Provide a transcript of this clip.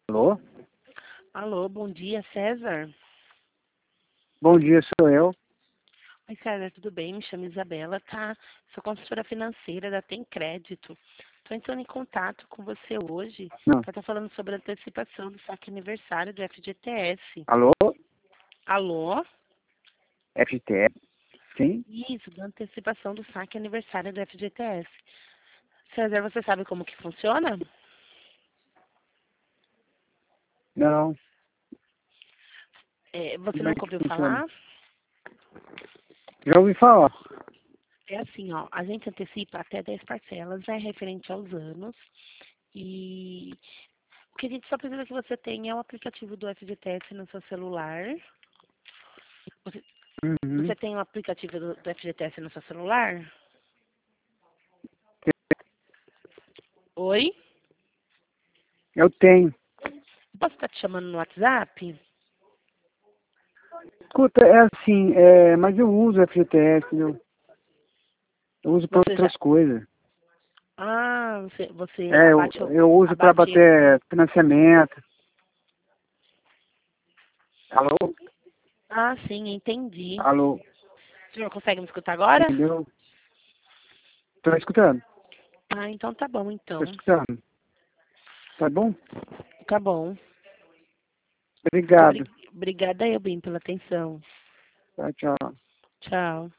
Alô? Alô, bom dia, César. Bom dia, sou eu. Oi, César, tudo bem? Me chamo Isabela, tá? Sou consultora financeira da Tem Crédito. Estou entrando em contato com você hoje Não. para estar falando sobre a antecipação do saque aniversário do FGTS. Alô? Alô? FTE? Sim? Isso, da antecipação do saque aniversário do FGTS. César, você sabe como que funciona? Não. Você Como é nunca que ouviu funciona? falar? Já ouvi falar. É assim, ó, a gente antecipa até 10 parcelas, é referente aos anos. E o que a gente só precisa que você tenha é o aplicativo do FGTS no seu celular. Você, Uhum. você tem o aplicativo do FGTS no seu celular? Oi? Eu tenho. Posso estar te chamando no WhatsApp? Escuta, é assim, mas eu uso FGTS, entendeu? Eu uso para Você já. outras coisas. Você É, eu, abate, eu uso para abate. bater financiamento. Alô? Ah, sim, entendi. Alô? O senhor consegue me escutar agora? Entendeu? Tô escutando. Ah, então tá bom, Tô então. escutando. Tá bom? Tá bom. Obrigado. Obrigada eu, bem, pela atenção. Tchau, tchau. Tchau.